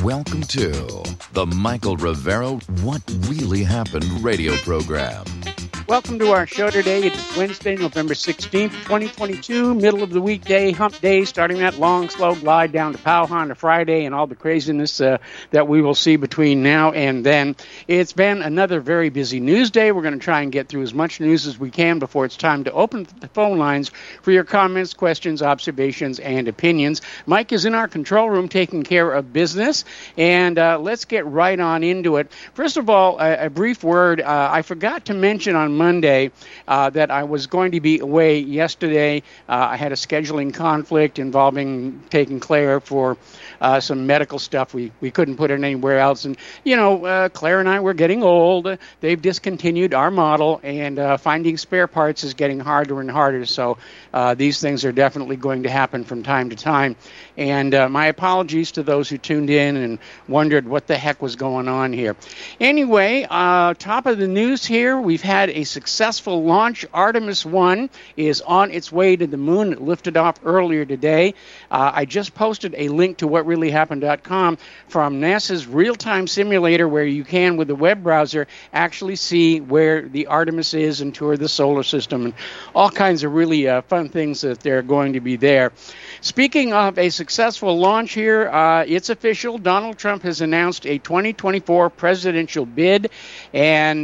Welcome to the Michael Rivera What Really Happened radio program. Welcome to our show today. It's Wednesday, November 16th, 2022, middle of the weekday, hump day, starting that long, slow glide down to Powhatan to Friday and all the craziness that we will see between now and then. It's been another very busy news day. We're going to try and get through as much news as we can before it's time to open the phone lines for your comments, questions, observations, and opinions. Mike is in our control room taking care of business, and let's get right on into it. First of all, a brief word. I forgot to mention on Monday that I was going to be away yesterday. I had a scheduling conflict involving taking Claire for some medical stuff. We couldn't put it anywhere else. And, Claire and I were getting old. They've discontinued our model, and finding spare parts is getting harder and harder. So these things are definitely going to happen from time to time. And my apologies to those who tuned in and wondered what the heck was going on here. Anyway, top of the news here, we've had a successful launch. Artemis 1 is on its way to the moon. It lifted off earlier today. I just posted a link to whatreallyhappened.com from NASA's real-time simulator where you can, with a web browser, actually see where the Artemis is and tour the solar system and all kinds of really fun things that they're going to be there. Speaking of a successful launch here, it's official. Donald Trump has announced a 2024 presidential bid, and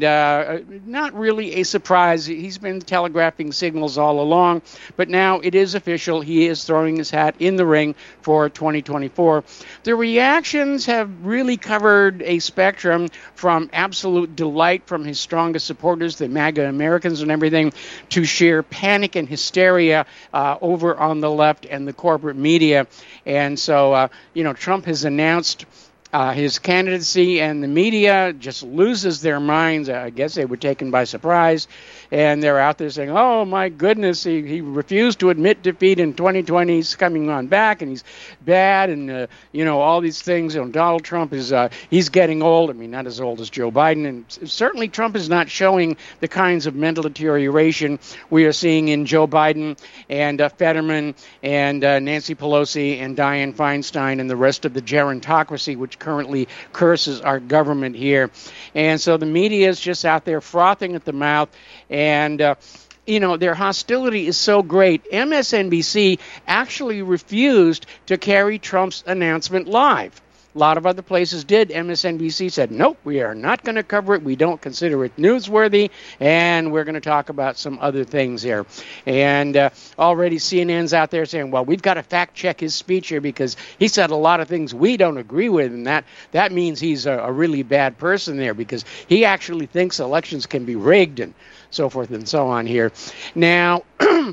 not really a surprise. He's been telegraphing signals all along, but now it is official. He is throwing his hat in the ring for 2024. The reactions have really covered a spectrum from absolute delight from his strongest supporters, the MAGA Americans and everything, to sheer panic and hysteria over on the left and the corporate media. And so, Trump has announced his candidacy, and the media just loses their minds. I guess they were taken by surprise, and they're out there saying, oh, my goodness, he refused to admit defeat in 2020. He's coming on back, and he's bad, and, all these things. Donald Trump is he's getting old. I mean, not as old as Joe Biden, and certainly Trump is not showing the kinds of mental deterioration we are seeing in Joe Biden and Fetterman and Nancy Pelosi and Dianne Feinstein and the rest of the gerontocracy, which currently curses our government here. And so the media is just out there frothing at the mouth, and their hostility is so great. MSNBC actually refused to carry Trump's announcement live. A lot of other places did. MSNBC said, nope, we are not going to cover it. We don't consider it newsworthy, and we're going to talk about some other things here. And already CNN's out there saying, well, we've got to fact-check his speech here because he said a lot of things we don't agree with, and that means he's a really bad person there because he actually thinks elections can be rigged and so forth and so on here. Now,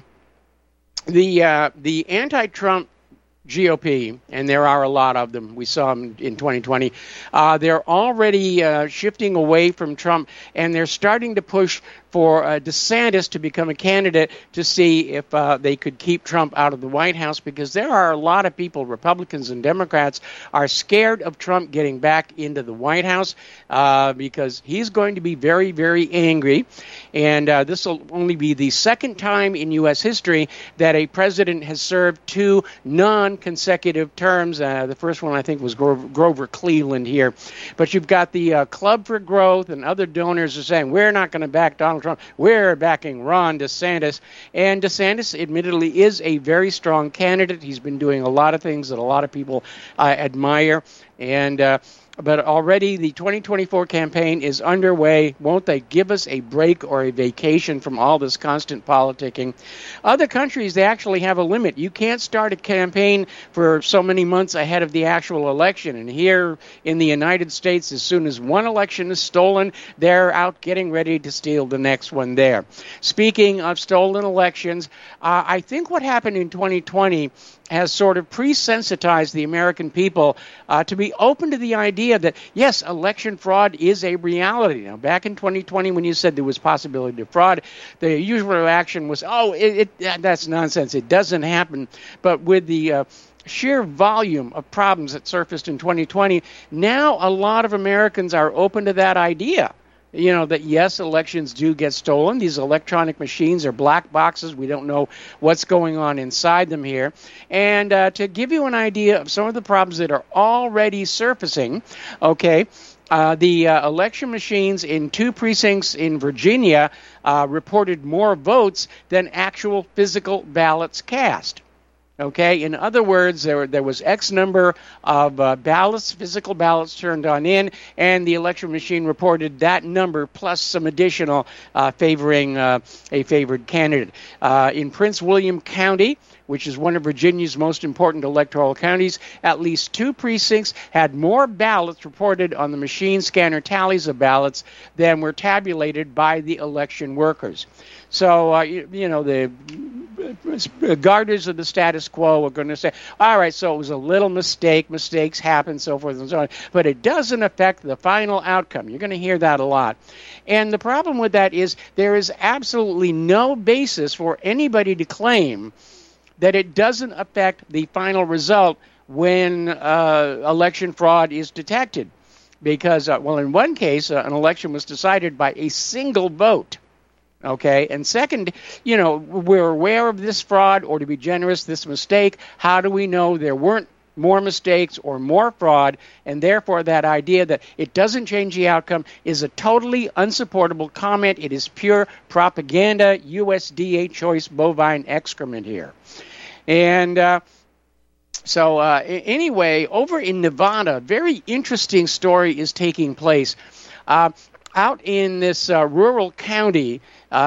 the anti-Trump GOP, and there are a lot of them. We saw them in 2020. They're already shifting away from Trump, and they're starting to push for DeSantis to become a candidate to see if they could keep Trump out of the White House, because there are a lot of people, Republicans and Democrats, are scared of Trump getting back into the White House because he's going to be very, very angry. And this will only be the second time in U.S. history that a president has served two non-consecutive terms. The first one, I think, was Grover Cleveland here. But you've got the Club for Growth and other donors are saying, we're not going to back Donald Trump. We're backing Ron DeSantis. And DeSantis, admittedly, is a very strong candidate. He's been doing a lot of things that a lot of people admire. And but already the 2024 campaign is underway. Won't they give us a break or a vacation from all this constant politicking? Other countries, they actually have a limit. You can't start a campaign for so many months ahead of the actual election. And here in the United States, as soon as one election is stolen, they're out getting ready to steal the next one there. Speaking of stolen elections, I think what happened in 2020 has sort of pre-sensitized the American people to be open to the idea that, yes, election fraud is a reality. Now, back in 2020, when you said there was possibility of fraud, the usual reaction was, oh, that's nonsense. It doesn't happen. But with the sheer volume of problems that surfaced in 2020, now a lot of Americans are open to that idea. that yes, elections do get stolen. These electronic machines are black boxes. We don't know what's going on inside them here. And to give you an idea of some of the problems that are already surfacing, okay, the election machines in 2 precincts in Virginia reported more votes than actual physical ballots cast. Okay, in other words, there was X number of ballots, physical ballots turned in, and the election machine reported that number plus some additional favoring a favored candidate. In Prince William County, which is one of Virginia's most important electoral counties, at least 2 precincts had more ballots reported on the machine scanner tallies of ballots than were tabulated by the election workers. So, the guarders of the status quo are going to say, all right, so it was a little mistake, mistakes happen, so forth and so on, but it doesn't affect the final outcome. You're going to hear that a lot. And the problem with that is there is absolutely no basis for anybody to claim that it doesn't affect the final result when election fraud is detected. Because, in one case, an election was decided by a single vote. Okay, and second, we're aware of this fraud, or to be generous, this mistake. How do we know there weren't more mistakes or more fraud? And therefore, that idea that it doesn't change the outcome is a totally unsupportable comment. It is pure propaganda, USDA choice bovine excrement here. And so anyway, over in Nevada, a very interesting story is taking place. Out in this rural county,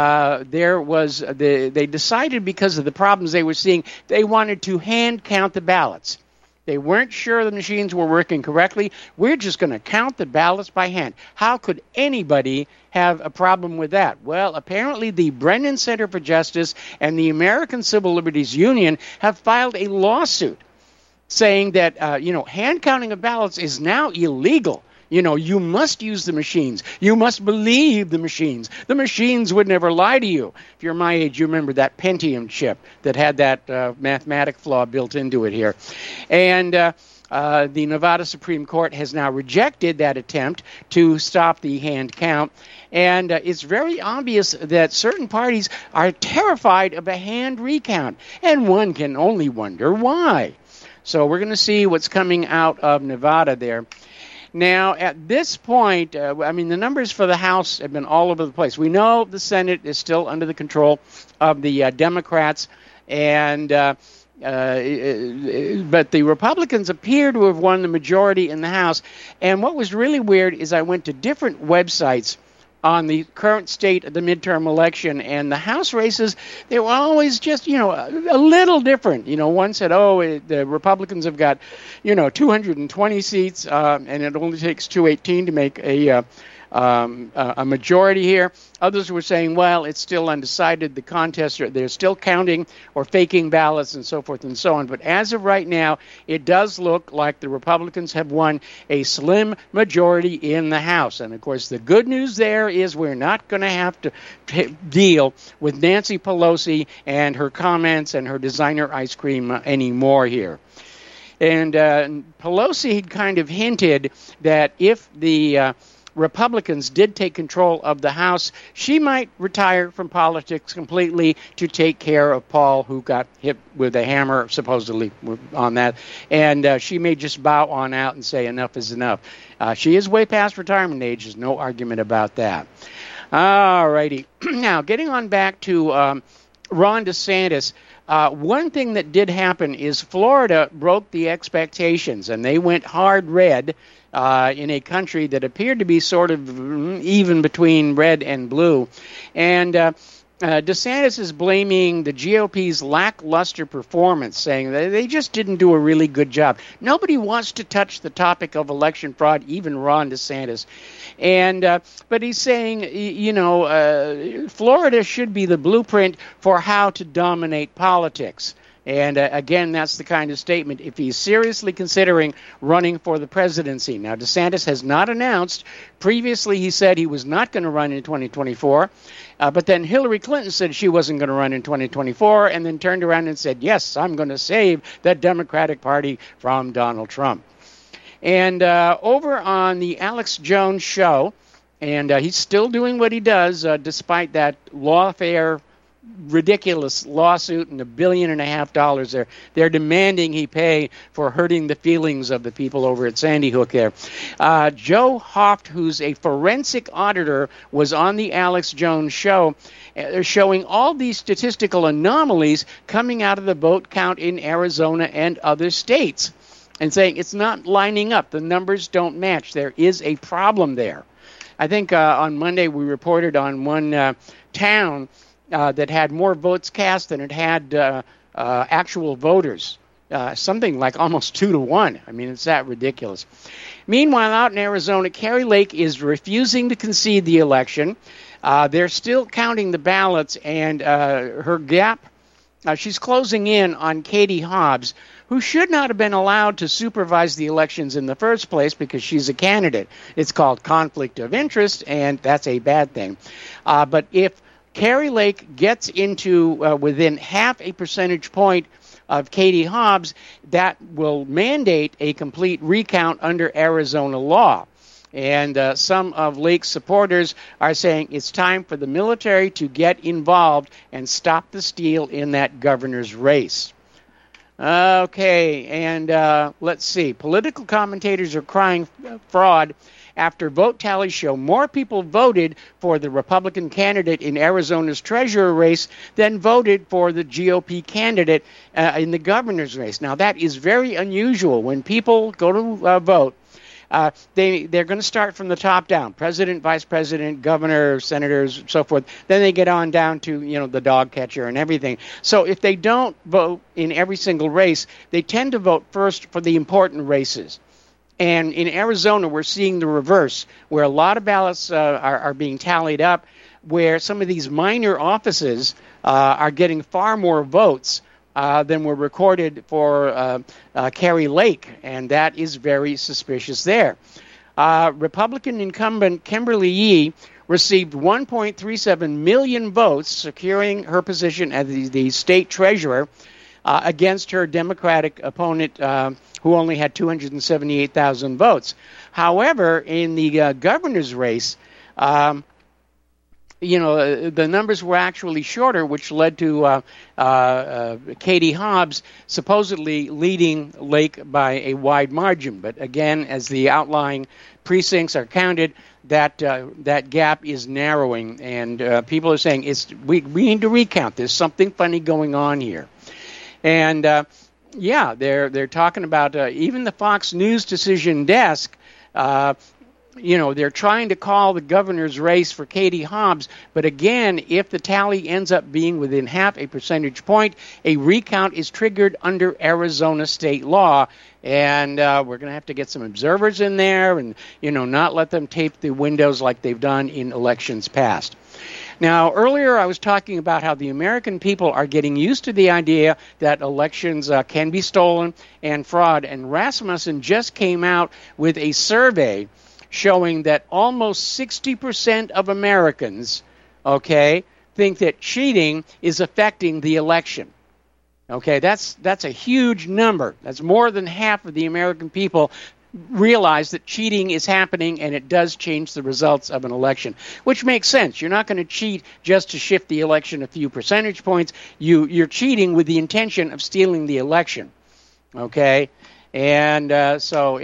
they decided, because of the problems they were seeing, they wanted to hand count the ballots. They weren't sure the machines were working correctly. We're just going to count the ballots by hand. How could anybody have a problem with that? Well, apparently the Brennan Center for Justice and the American Civil Liberties Union have filed a lawsuit saying that, hand counting of ballots is now illegal. You must use the machines. You must believe the machines. The machines would never lie to you. If you're my age, you remember that Pentium chip that had that mathematic flaw built into it here. And the Nevada Supreme Court has now rejected that attempt to stop the hand count. And it's very obvious that certain parties are terrified of a hand recount. And one can only wonder why. So we're going to see what's coming out of Nevada there. Now, at this point, the numbers for the House have been all over the place. We know the Senate is still under the control of the Democrats, but the Republicans appear to have won the majority in the House. And what was really weird is I went to different websites on the current state of the midterm election, and the House races, they were always just, a little different. One said, the Republicans have got, 220 seats, and it only takes 218 to make a majority here. Others were saying, well, it's still undecided. The contests, they're still counting or faking ballots and so forth and so on. But as of right now, it does look like the Republicans have won a slim majority in the House. And, of course, the good news there is we're not going to have to deal with Nancy Pelosi and her comments and her designer ice cream anymore here. And Pelosi had kind of hinted that if the Republicans did take control of the House, she might retire from politics completely to take care of Paul, who got hit with a hammer, supposedly, on that. And she may just bow on out and say enough is enough. She is way past retirement age. There's no argument about that. All righty. Now, getting on back to Ron DeSantis, one thing that did happen is Florida broke the expectations, and they went hard red in a country that appeared to be sort of even between red and blue. And DeSantis is blaming the GOP's lackluster performance, saying that they just didn't do a really good job. Nobody wants to touch the topic of election fraud, even Ron DeSantis. And but he's saying, Florida should be the blueprint for how to dominate politics. And again, that's the kind of statement if he's seriously considering running for the presidency. Now, DeSantis has not announced. Previously, he said he was not going to run in 2024. But then Hillary Clinton said she wasn't going to run in 2024 and then turned around and said, yes, I'm going to save the Democratic Party from Donald Trump. And over on the Alex Jones show, And he's still doing what he does despite that lawfare ridiculous lawsuit and $1.5 billion they're demanding he pay for hurting the feelings of the people over at Sandy Hook there. Joe Hoft, who's a forensic auditor, was on the Alex Jones show. They're showing all these statistical anomalies coming out of the vote count in Arizona and other states and saying it's not lining up. The numbers don't match. There is a problem there. I think on Monday we reported on one town that had more votes cast than it had actual voters, something like almost 2-1. I mean, it's that ridiculous. Meanwhile, out in Arizona, Kari Lake is refusing to concede the election. They're still counting the ballots, and her gap, she's closing in on Katie Hobbs, who should not have been allowed to supervise the elections in the first place because she's a candidate. It's called conflict of interest, and that's a bad thing. But if Kari Lake gets into within half a percentage point of Katie Hobbs, that will mandate a complete recount under Arizona law. And some of Lake's supporters are saying it's time for the military to get involved and stop the steal in that governor's race. Okay, and let's see. Political commentators are crying fraud after vote tallies show more people voted for the Republican candidate in Arizona's treasurer race than voted for the GOP candidate in the governor's race. Now, that is very unusual. When people go to vote, they're going to start from the top down: president, vice president, governor, senators, so forth. Then they get on down to, the dog catcher and everything. So if they don't vote in every single race, they tend to vote first for the important races. And in Arizona, we're seeing the reverse, where a lot of ballots are being tallied up, where some of these minor offices are getting far more votes than were recorded for Kari Lake, and that is very suspicious there. Republican incumbent Kimberly Yee received 1.37 million votes, securing her position as the state treasurer against her Democratic opponent, who only had 278,000 votes. However, in the governor's race, the numbers were actually shorter, which led to Katie Hobbs supposedly leading Lake by a wide margin. But again, as the outlying precincts are counted, that gap is narrowing, and people are saying we need to recount. There's something funny going on here. And they're talking about even the Fox News decision desk. They're trying to call the governor's race for Katie Hobbs, but again, if the tally ends up being within half a percentage point, a recount is triggered under Arizona state law, and we're going to have to get some observers in there and, not let them tape the windows like they've done in elections past. Now, earlier I was talking about how the American people are getting used to the idea that elections can be stolen and fraud, and Rasmussen just came out with a survey showing that almost 60% of Americans, think that cheating is affecting the election. Okay, that's a huge number. That's more than half of the American people realize that cheating is happening and it does change the results of an election, which makes sense. You're not going to cheat just to shift the election a few percentage points. You're cheating with the intention of stealing the election. Okay? And so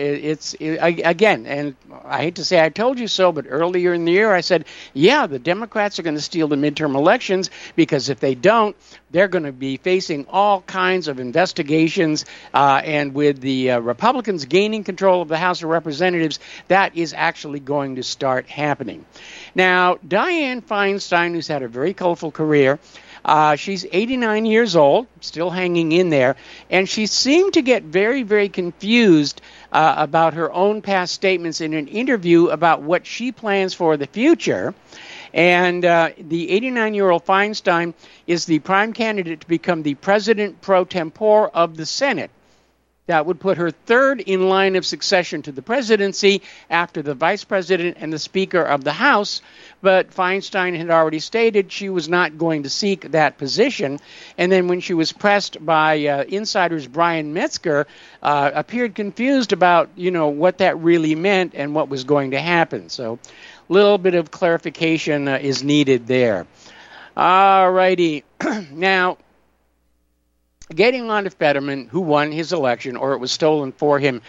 again, and I hate to say I told you so, but earlier in the year I said, the Democrats are going to steal the midterm elections, because if they don't, they're going to be facing all kinds of investigations, and with the Republicans gaining control of the House of Representatives, that is actually going to start happening. Now, Dianne Feinstein, who's had a very colorful career, she's 89 years old, still hanging in there, and she seemed to get very, very confused about her own past statements in an interview about what she plans for the future. And the 89-year-old Feinstein is the prime candidate to become the president pro tempore of the Senate. That would put her third in line of succession to the presidency after the vice president and the Speaker of the House. But Feinstein had already stated she was not going to seek that position. And then when she was pressed by insiders, Brian Metzger appeared confused about, what that really meant and what was going to happen. So little bit of clarification is needed there. All righty. Now, getting on to Fetterman, who won his election, or it was stolen for him,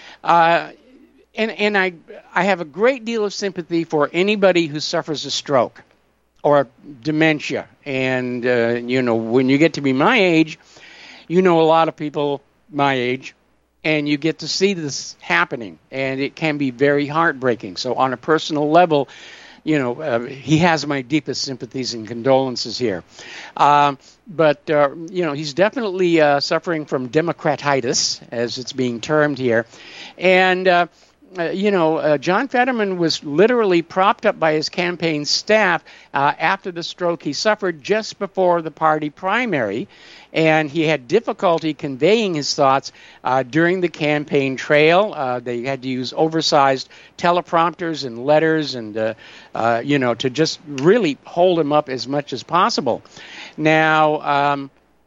and I have a great deal of sympathy for anybody who suffers a stroke or dementia. And, when you get to be my age, you know a lot of people my age, and you get to see this happening, and it can be very heartbreaking. So on a personal level, he has my deepest sympathies and condolences here. But he's definitely suffering from democratitis, as it's being termed here. And, John Fetterman was literally propped up by his campaign staff after the stroke he suffered just before the party primary. And he had difficulty conveying his thoughts during the campaign trail. They had to use oversized teleprompters and letters and, to just really hold him up as much as possible. Now,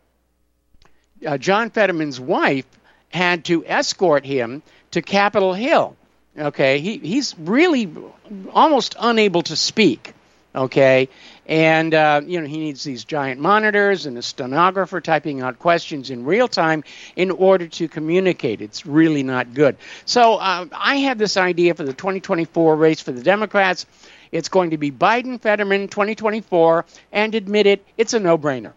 John Fetterman's wife had to escort him to Capitol Hill. Okay, he's really almost unable to speak. Okay, and he needs these giant monitors and a stenographer typing out questions in real time in order to communicate. It's really not good. So I have this idea for the 2024 race for the Democrats. It's going to be Biden, Fetterman, 2024, and admit it, it's a no-brainer.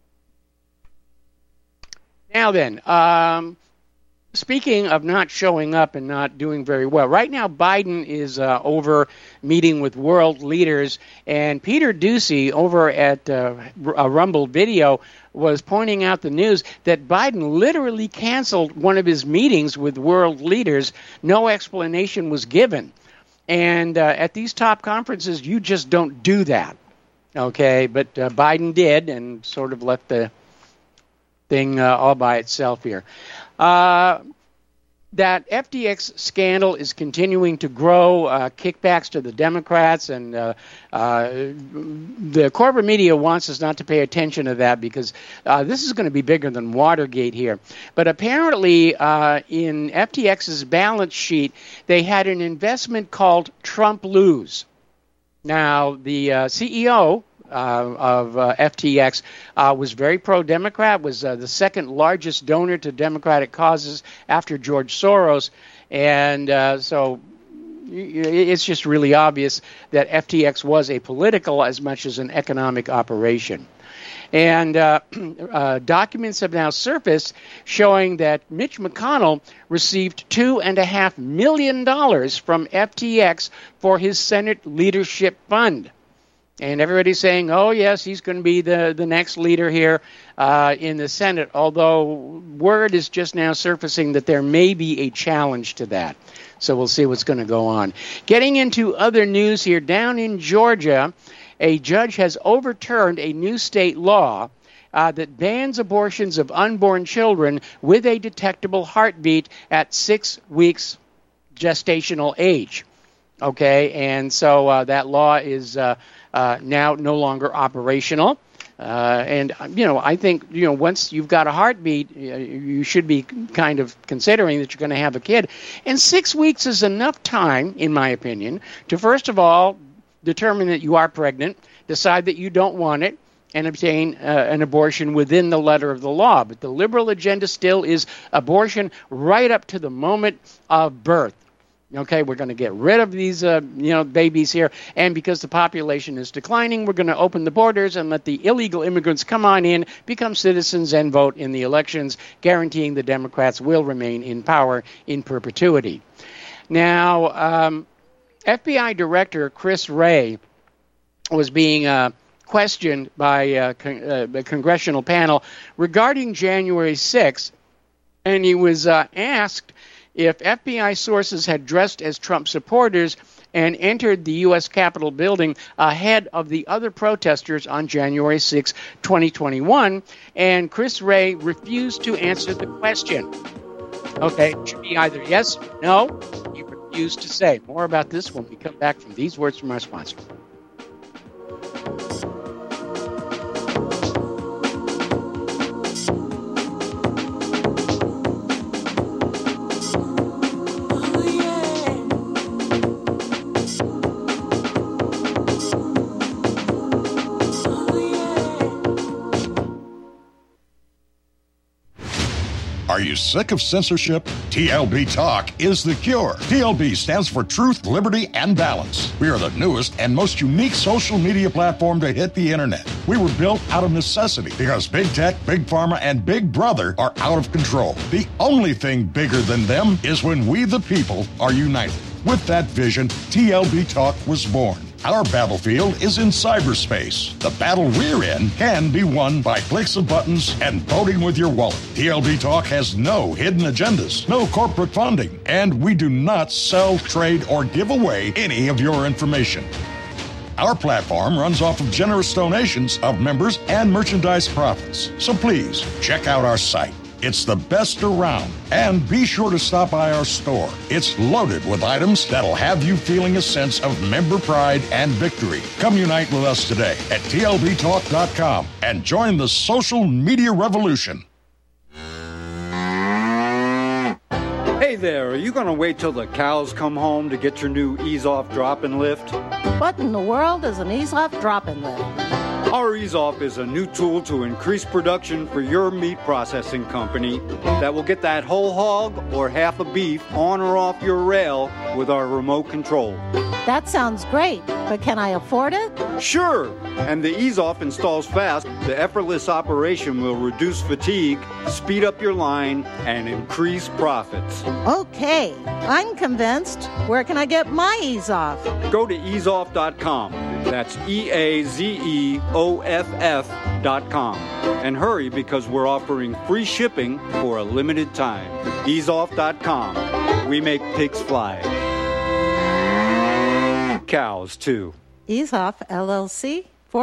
Now then, speaking of not showing up and not doing very well, right now Biden is over meeting with world leaders, and Peter Doocy over at Rumble Video was pointing out the news that Biden literally canceled one of his meetings with world leaders. No explanation was given. And at these top conferences, you just don't do that. Okay, but Biden did and sort of left the thing all by itself here. That FTX scandal is continuing to grow, kickbacks to the Democrats, and the corporate media wants us not to pay attention to that because this is going to be bigger than Watergate here. But apparently in FTX's balance sheet, they had an investment called Trump Lose. Now, the CEO of FTX was very pro-Democrat, was the second largest donor to Democratic causes after George Soros, and so it's just really obvious that FTX was a political as much as an economic operation. And documents have now surfaced showing that Mitch McConnell received $2.5 million from FTX for his Senate Leadership Fund. And everybody's saying, oh, yes, he's going to be the next leader here in the Senate, although word is just now surfacing that there may be a challenge to that. So we'll see what's going to go on. Getting into other news here, down in Georgia, a judge has overturned a new state law that bans abortions of unborn children with a detectable heartbeat at 6 weeks gestational age. Okay, and so that law is now no longer operational. And, I think, once you've got a heartbeat, you should be kind of considering that you're going to have a kid. And 6 weeks is enough time, in my opinion, to first of all determine that you are pregnant, decide that you don't want it, and obtain an abortion within the letter of the law. But the liberal agenda still is abortion right up to the moment of birth. Okay, we're going to get rid of these, babies here, and because the population is declining, we're going to open the borders and let the illegal immigrants come on in, become citizens, and vote in the elections, guaranteeing the Democrats will remain in power in perpetuity. Now, FBI Director Chris Wray was being questioned by a congressional panel regarding January 6th, and he was asked if FBI sources had dressed as Trump supporters and entered the U.S. Capitol building ahead of the other protesters on January 6, 2021, and Chris Wray refused to answer the question. Okay, it should be either yes or no. He refused to say. More about this when we come back from these words from our sponsor. Are you sick of censorship? TLB Talk is the cure. TLB stands for Truth, Liberty, and Balance. We are the newest and most unique social media platform to hit the internet. We were built out of necessity because big tech, big pharma, and big brother are out of control. The only thing bigger than them is when we, the people, are united. With that vision, TLB Talk was born. Our battlefield is in cyberspace. The battle we're in can be won by clicks of buttons and voting with your wallet. TLB Talk has no hidden agendas, no corporate funding, and we do not sell, trade, or give away any of your information. Our platform runs off of generous donations of members and merchandise profits. So please, check out our site. It's the best around. And be sure to stop by our store. It's loaded with items that'll have you feeling a sense of member pride and victory. Come unite with us today at tlbtalk.com and join the social media revolution. Hey there, are you going to wait till the cows come home to get your new ease-off drop-and lift? What in the world is an ease-off drop-and lift? Our ease-off is a new tool to increase production for your meat processing company that will get that whole hog or half a beef on or off your rail with our remote control. That sounds great, but can I afford it? Sure, and the ease-off installs fast. The effortless operation will reduce fatigue, speed up your line, and increase profits. Okay, I'm convinced. Where can I get my ease-off? Go to easeoff.com. That's EAZEOFF.com. And hurry because we're offering free shipping for a limited time. Easeoff.com. We make pigs fly. Cows, too. Easeoff, LLC,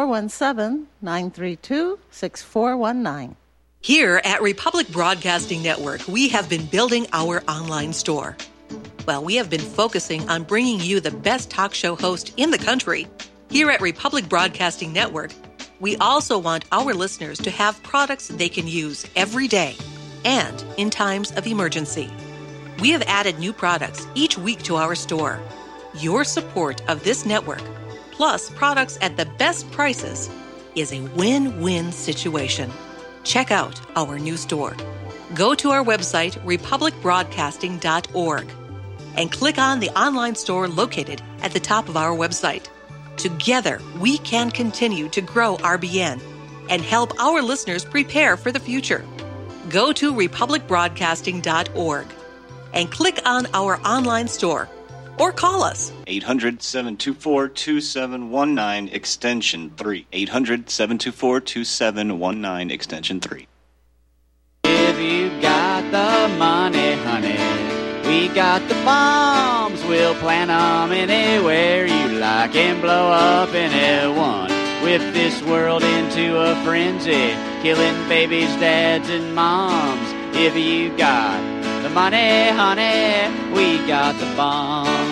417-932-6419. Here at Republic Broadcasting Network, we have been building our online store. Well, we have been focusing on bringing you the best talk show host in the country. Here at Republic Broadcasting Network, we also want our listeners to have products they can use every day and in times of emergency. We have added new products each week to our store. Your support of this network, plus products at the best prices, is a win-win situation. Check out our new store. Go to our website, republicbroadcasting.org, and click on the online store located at the top of our website. Together, we can continue to grow RBN and help our listeners prepare for the future. Go to republicbroadcasting.org and click on our online store or call us. 800-724-2719, extension 3. 800-724-2719, extension 3. If you got the money, honey, we got the bombs. We'll plant 'em anywhere you like and blow up anyone. Whip this world into a frenzy, killing babies, dads, and moms. If you got the money, honey, we got the bombs.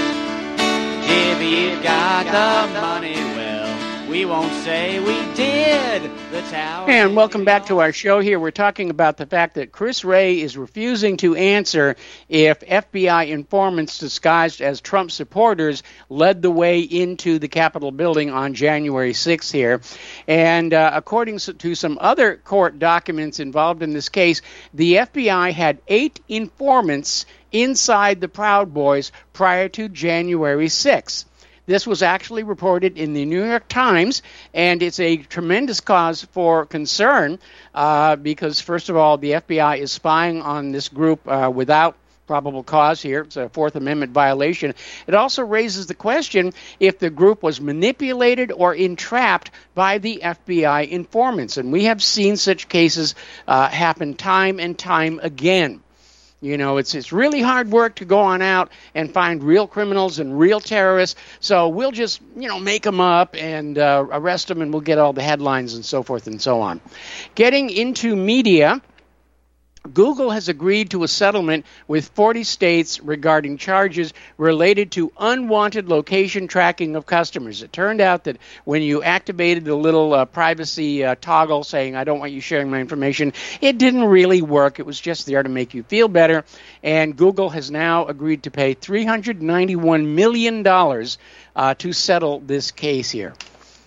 If you got the money, well, we won't say we did. The tower. And welcome back to our show here. We're talking about the fact that Chris Wray is refusing to answer if FBI informants disguised as Trump supporters led the way into the Capitol building on January 6th here. And according to some other court documents involved in this case, the FBI had 8 informants inside the Proud Boys prior to January 6th. This was actually reported in the New York Times, and it's a tremendous cause for concern because, first of all, the FBI is spying on this group without probable cause here. It's a Fourth Amendment violation. It also raises the question if the group was manipulated or entrapped by the FBI informants, and we have seen such cases happen time and time again. You know, it's really hard work to go on out and find real criminals and real terrorists. So we'll just, make them up and arrest them, and we'll get all the headlines and so forth and so on. Getting into media, Google has agreed to a settlement with 40 states regarding charges related to unwanted location tracking of customers. It turned out that when you activated the little privacy toggle saying, I don't want you sharing my information, it didn't really work. It was just there to make you feel better. And Google has now agreed to pay $391 million to settle this case here.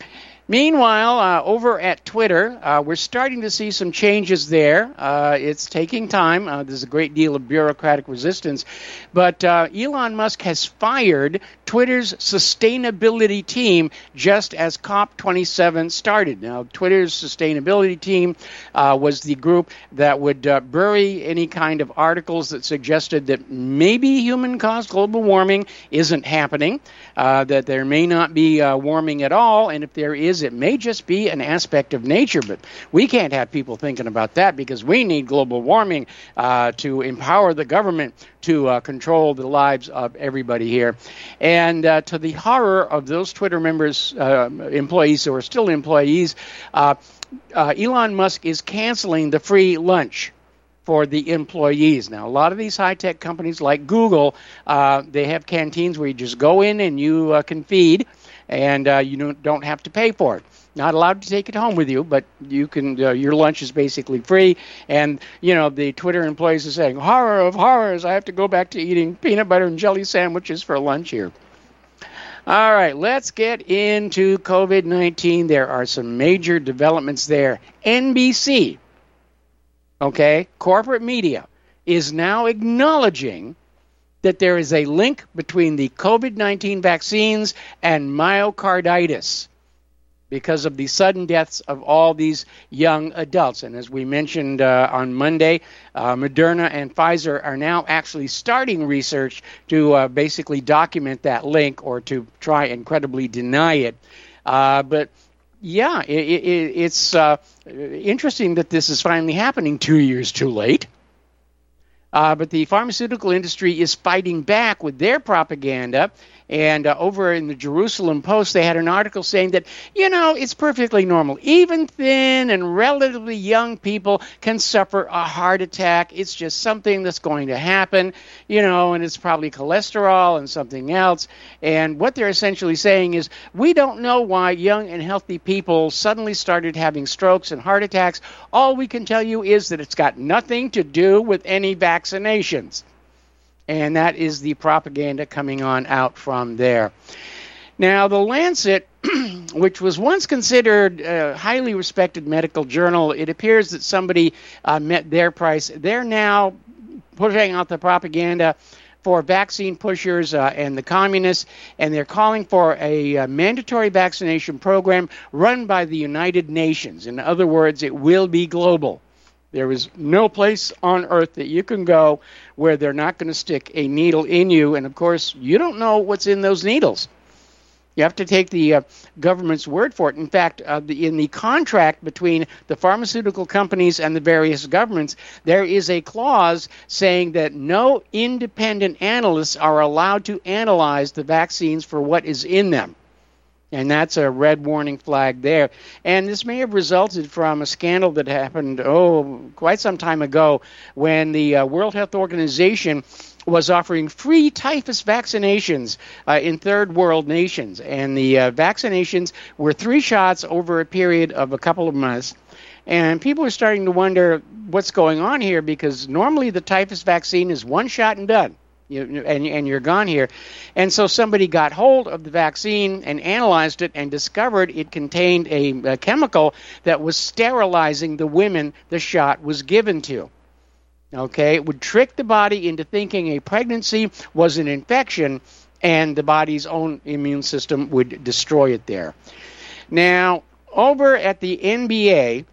Meanwhile, over at Twitter, we're starting to see some changes there. It's taking time. There's a great deal of bureaucratic resistance. But Elon Musk has fired Twitter's sustainability team just as COP27 started. Now, Twitter's sustainability team was the group that would bury any kind of articles that suggested that maybe human-caused global warming isn't happening, that there may not be warming at all, and if there is, it may just be an aspect of nature, but we can't have people thinking about that because we need global warming to empower the government to control the lives of everybody here. And to the horror of those Twitter members, employees who are still employees, Elon Musk is canceling the free lunch for the employees. Now, a lot of these high-tech companies like Google, they have canteens where you just go in and you can feed, and you don't have to pay for it. Not allowed to take it home with you, but you can. Your lunch is basically free. And, the Twitter employees are saying, horror of horrors, I have to go back to eating peanut butter and jelly sandwiches for lunch here. All right, let's get into COVID-19. There are some major developments there. NBC, corporate media, is now acknowledging that there is a link between the COVID-19 vaccines and myocarditis because of the sudden deaths of all these young adults. And as we mentioned on Monday, Moderna and Pfizer are now actually starting research to basically document that link or to try and credibly deny it. But yeah, it's interesting that this is finally happening 2 years too late. But the pharmaceutical industry is fighting back with their propaganda. And over in the Jerusalem Post, they had an article saying that, it's perfectly normal. Even thin and relatively young people can suffer a heart attack. It's just something that's going to happen, and it's probably cholesterol and something else. And what they're essentially saying is, we don't know why young and healthy people suddenly started having strokes and heart attacks. All we can tell you is that it's got nothing to do with any vaccinations. And that is the propaganda coming on out from there. Now, The Lancet, which was once considered a highly respected medical journal, it appears that somebody met their price. They're now pushing out the propaganda for vaccine pushers and the communists, and they're calling for a mandatory vaccination program run by the United Nations. In other words, it will be global. There is no place on earth that you can go where they're not going to stick a needle in you. And, of course, you don't know what's in those needles. You have to take the government's word for it. In fact, in the contract between the pharmaceutical companies and the various governments, there is a clause saying that no independent analysts are allowed to analyze the vaccines for what is in them. And that's a red warning flag there. And this may have resulted from a scandal that happened, quite some time ago when the World Health Organization was offering free typhus vaccinations in third world nations. And the vaccinations were 3 shots over a period of a couple of months. And people are starting to wonder what's going on here, because normally the typhus vaccine is 1 shot and done. And you're gone here. And so somebody got hold of the vaccine and analyzed it and discovered it contained a chemical that was sterilizing the women the shot was given to. It would trick the body into thinking a pregnancy was an infection, and the body's own immune system would destroy it there. Now, over at the NBA,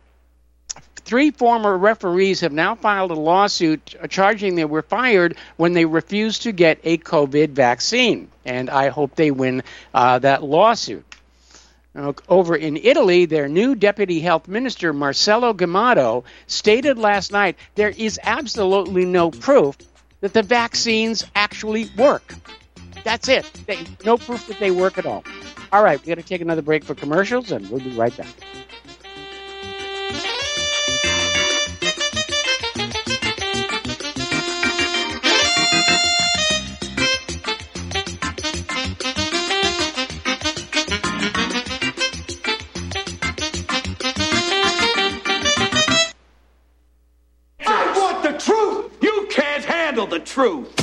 3 former referees have now filed a lawsuit charging they were fired when they refused to get a COVID vaccine. And I hope they win that lawsuit. Over in Italy, their new deputy health minister, Marcello Gamato, stated last night there is absolutely no proof that the vaccines actually work. That's it. No proof that they work at all. All right, we're going to take another break for commercials, and we'll be right back. The truth.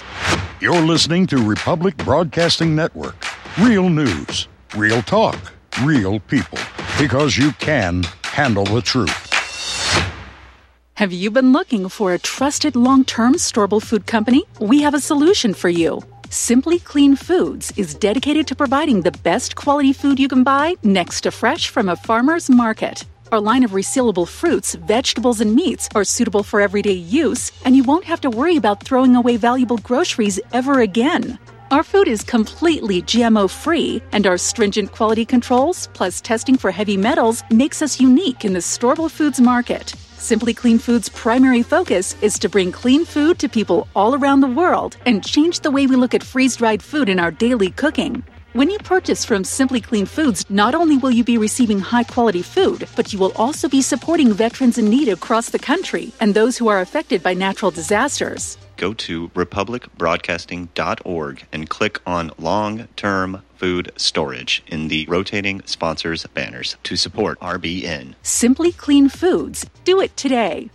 You're listening to Republic Broadcasting Network. Real news, real talk, real people. Because you can handle the truth. Have you been looking for a trusted long-term storable food company? We have a solution for you. Simply Clean Foods is dedicated to providing the best quality food you can buy next to fresh from a farmer's market. Our line of resealable fruits, vegetables, and meats are suitable for everyday use, and you won't have to worry about throwing away valuable groceries ever again. Our food is completely GMO-free, and our stringent quality controls, plus testing for heavy metals, makes us unique in the storable foods market. Simply Clean Foods' primary focus is to bring clean food to people all around the world and change the way we look at freeze-dried food in our daily cooking. When you purchase from Simply Clean Foods, not only will you be receiving high-quality food, but you will also be supporting veterans in need across the country and those who are affected by natural disasters. Go to republicbroadcasting.org and click on Long-Term Food Storage in the rotating sponsors banners to support RBN. Simply Clean Foods. Do it today.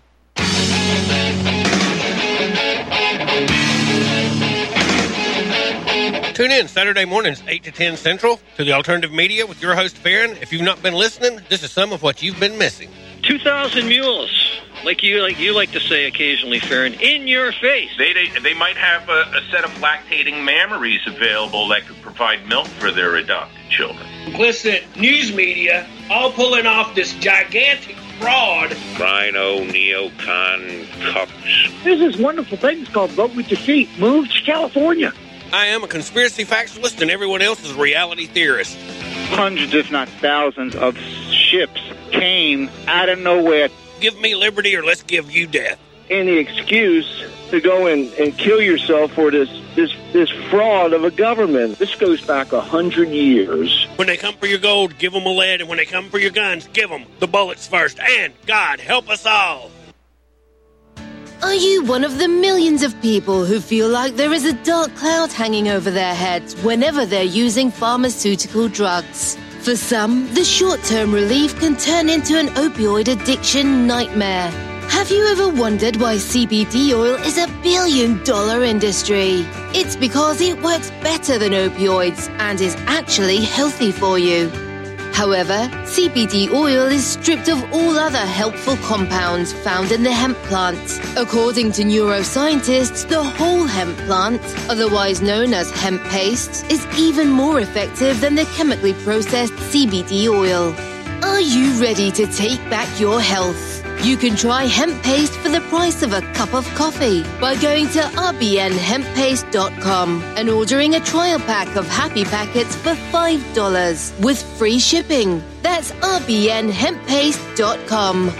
Tune in Saturday mornings, 8 to 10 Central, to the Alternative Media with your host, Farron. If you've not been listening, this is some of what you've been missing. 2,000 mules, like you like to say occasionally, Farron, in your face. They might have a set of lactating mammaries available that could provide milk for their adopted children. Listen, news media, all pulling off this gigantic fraud. Rhino, neocon, cucks. There's this wonderful thing called Vote With Your Feet. Move to California. I am a conspiracy factualist, and everyone else is a reality theorist. Hundreds, if not thousands, of ships came out of nowhere. Give me liberty or let's give you death. Any excuse to go and kill yourself for this fraud of a government. This goes back 100 years. When they come for your gold, give them a lead, and when they come for your guns, give them the bullets first. And God help us all. Are you one of the millions of people who feel like there is a dark cloud hanging over their heads whenever they're using pharmaceutical drugs? For some, the short-term relief can turn into an opioid addiction nightmare. Have you ever wondered why CBD oil is $1 billion industry? It's because it works better than opioids and is actually healthy for you. However, CBD oil is stripped of all other helpful compounds found in the hemp plant. According to neuroscientists, the whole hemp plant, otherwise known as hemp paste, is even more effective than the chemically processed CBD oil. Are you ready to take back your health? You can try hemp paste for the price of a cup of coffee by going to rbnhemppaste.com and ordering a trial pack of Happy Packets for $5 with free shipping. That's rbnhemppaste.com.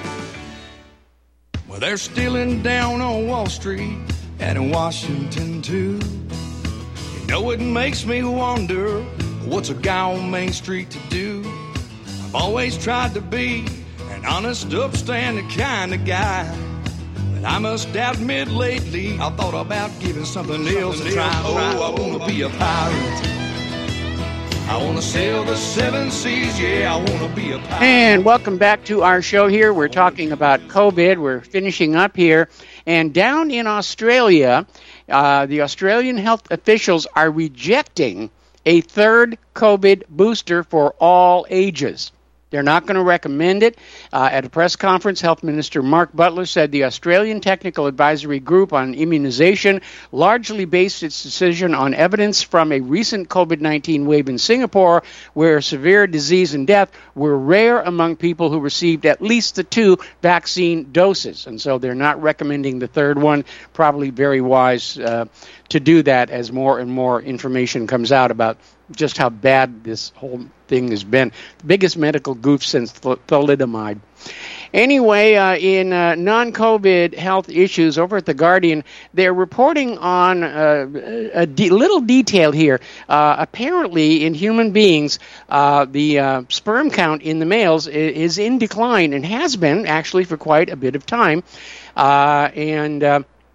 Well, they're stealing down on Wall Street and in Washington, too. You know, it makes me wonder, what's a guy on Main Street to do? I've always tried to be an honest, upstanding kind of guy. But I must admit lately, I thought about giving something else a try. Oh, I want to be a pirate. I want to sail the seven seas, yeah, I want to be a pirate. And welcome back to our show here. We're talking about COVID. We're finishing up here. And down in Australia, the Australian health officials are rejecting a third COVID booster for all ages. They're not going to recommend it. At a press conference, Health Minister Mark Butler said the Australian Technical Advisory Group on Immunization largely based its decision on evidence from a recent COVID-19 wave in Singapore, where severe disease and death were rare among people who received at least the 2 vaccine doses. And so they're not recommending the third one. Probably very wise to do that as more and more information comes out about just how bad this whole thing has been. The biggest medical goof since thalidomide. Anyway, in non-COVID health issues over at The Guardian, they're reporting on little detail here. Apparently, in human beings, the sperm count in the males is in decline and has been actually for quite a bit of time.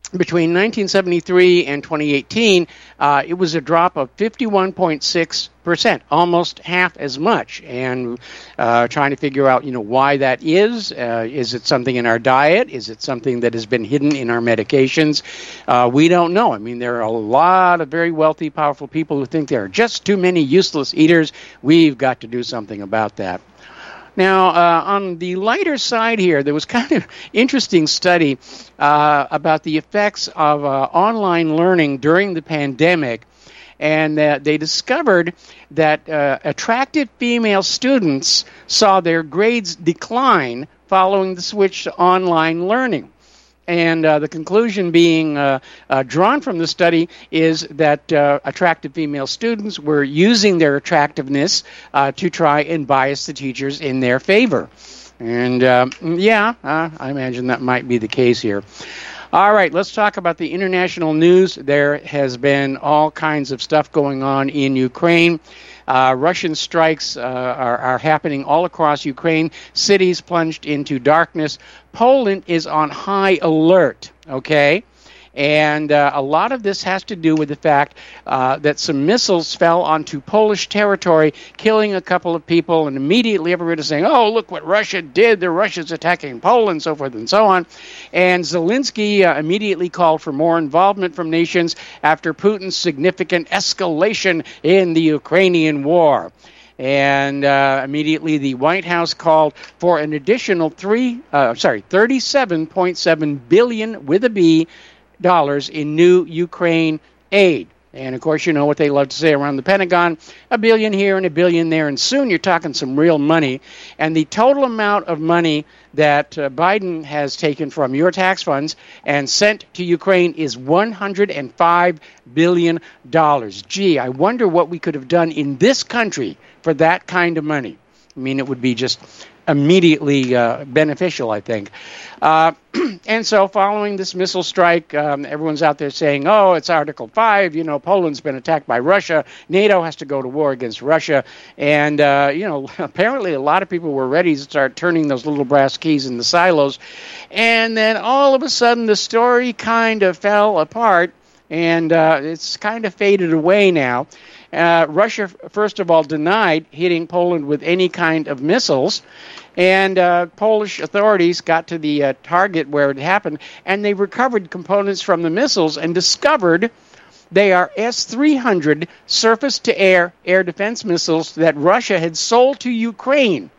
between 1973 and 2018, it was a drop of 51.6%, almost half as much. And trying to figure out, why that is. Is it something in our diet? Is it something that has been hidden in our medications? We don't know. I mean, there are a lot of very wealthy, powerful people who think there are just too many useless eaters. We've got to do something about that. Now, on the lighter side here, there was kind of interesting study about the effects of online learning during the pandemic, and they discovered that attractive female students saw their grades decline following the switch to online learning. And the conclusion being drawn from the study is that attractive female students were using their attractiveness to try and bias the teachers in their favor. And I imagine that might be the case here. All right, let's talk about the international news. There has been all kinds of stuff going on in Ukraine. Russian strikes are happening all across Ukraine. Cities plunged into darkness. Poland is on high alert, okay? And a lot of this has to do with the fact that some missiles fell onto Polish territory, killing a couple of people, and immediately everybody is saying, oh, look what Russia did. The Russians attacking Poland, so forth and so on. And Zelensky immediately called for more involvement from nations after Putin's significant escalation in the Ukrainian war. And immediately the White House called for an additional $37.7 billion with a B dollars in new Ukraine aid. And of course, you know what they love to say around the Pentagon, $1 billion here and $1 billion there, and soon you're talking some real money. And the total amount of money that Biden has taken from your tax funds and sent to Ukraine is $105 billion. Gee, I wonder what we could have done in this country for that kind of money. I mean, it would be just immediately beneficial, I think. And so following this missile strike, everyone's out there saying, oh, it's Article 5, Poland's been attacked by Russia, NATO has to go to war against Russia, and, apparently a lot of people were ready to start turning those little brass keys in the silos, and then all of a sudden the story kind of fell apart, and it's kind of faded away now. Russia, first of all, denied hitting Poland with any kind of missiles, and Polish authorities got to the target where it happened, and they recovered components from the missiles and discovered they are S-300 surface-to-air air defense missiles that Russia had sold to Ukraine.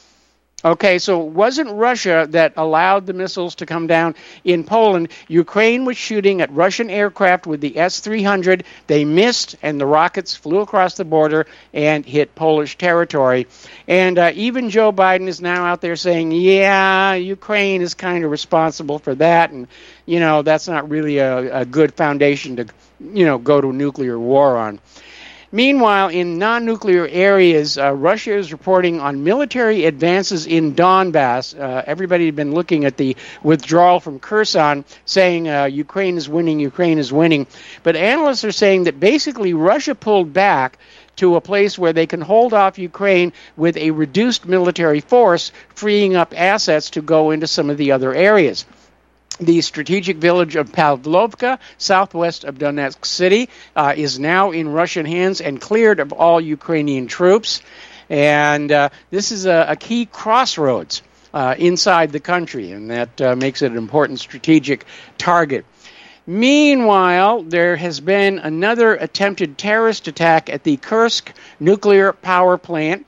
Okay, so it wasn't Russia that allowed the missiles to come down in Poland. Ukraine was shooting at Russian aircraft with the S-300. They missed, and the rockets flew across the border and hit Polish territory. And even Joe Biden is now out there saying, yeah, Ukraine is kind of responsible for that, and, that's not really a good foundation to, go to nuclear war on. Meanwhile, in non-nuclear areas, Russia is reporting on military advances in Donbass. Everybody had been looking at the withdrawal from Kherson, saying Ukraine is winning. But analysts are saying that basically Russia pulled back to a place where they can hold off Ukraine with a reduced military force, freeing up assets to go into some of the other areas. The strategic village of Pavlovka, southwest of Donetsk City, is now in Russian hands and cleared of all Ukrainian troops. And this is a key crossroads inside the country, and that makes it an important strategic target. Meanwhile, there has been another attempted terrorist attack at the Kursk nuclear power plant.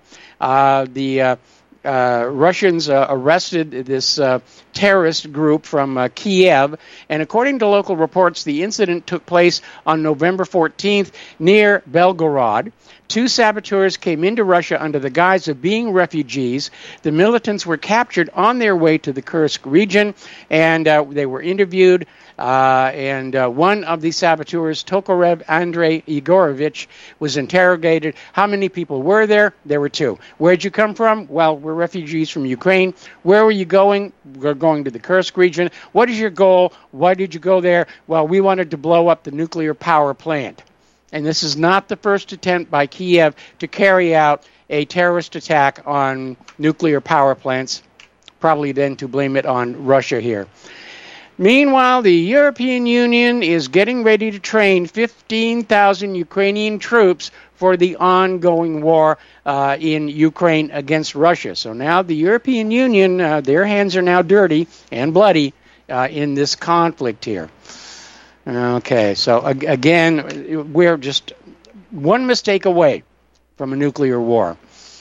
Russians arrested this terrorist group from Kiev, and according to local reports, the incident took place on November 14th near Belgorod. 2 saboteurs came into Russia under the guise of being refugees. The militants were captured on their way to the Kursk region, and they were interviewed. And one of the saboteurs, Tokarev Andrei Igorovich, was interrogated. How many people were there? There were 2. Where'd you come from? Well, we're refugees from Ukraine. Where were you going? We're going to the Kursk region. What is your goal? Why did you go there? Well, we wanted to blow up the nuclear power plant. And this is not the first attempt by Kiev to carry out a terrorist attack on nuclear power plants, probably then to blame it on Russia here. Meanwhile, the European Union is getting ready to train 15,000 Ukrainian troops for the ongoing war in Ukraine against Russia. So now the European Union, their hands are now dirty and bloody in this conflict here. Okay, so again, we're just one mistake away from a nuclear war.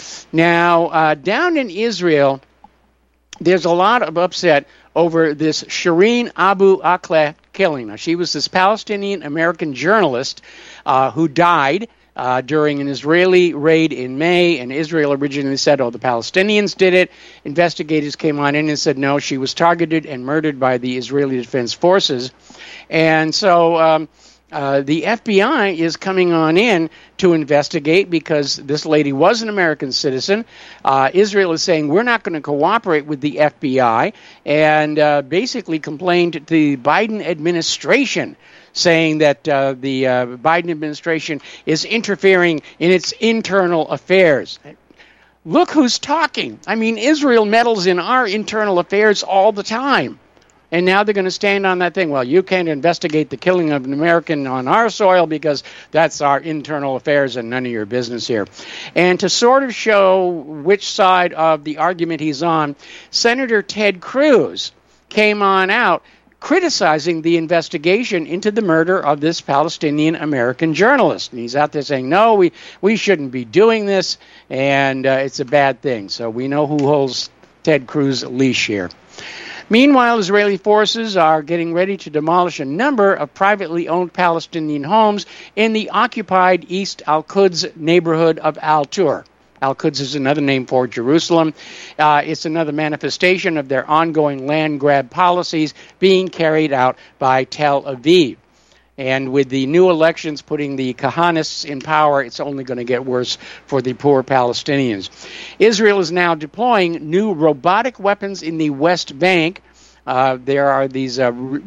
Now, down in Israel, there's a lot of upset over this Shireen Abu Akleh killing. Now, she was this Palestinian-American journalist who died during an Israeli raid in May, and Israel originally said, the Palestinians did it. Investigators came on in and said, no, she was targeted and murdered by the Israeli Defense Forces. And so the FBI is coming on in to investigate because this lady was an American citizen. Israel is saying we're not going to cooperate with the FBI and basically complained to the Biden administration, saying that the Biden administration is interfering in its internal affairs. Look who's talking. I mean, Israel meddles in our internal affairs all the time. And now they're going to stand on that thing. Well, you can't investigate the killing of an American on our soil because that's our internal affairs and none of your business here. And to sort of show which side of the argument he's on, Senator Ted Cruz came on out criticizing the investigation into the murder of this Palestinian-American journalist. And he's out there saying, no, we shouldn't be doing this, and it's a bad thing. So we know who holds Ted Cruz's leash here. Meanwhile, Israeli forces are getting ready to demolish a number of privately owned Palestinian homes in the occupied East Al-Quds neighborhood of Al-Tur. Al-Quds is another name for Jerusalem. It's another manifestation of their ongoing land grab policies being carried out by Tel Aviv. And with the new elections putting the Kahanists in power, it's only going to get worse for the poor Palestinians. Israel is now deploying new robotic weapons in the West Bank. There are these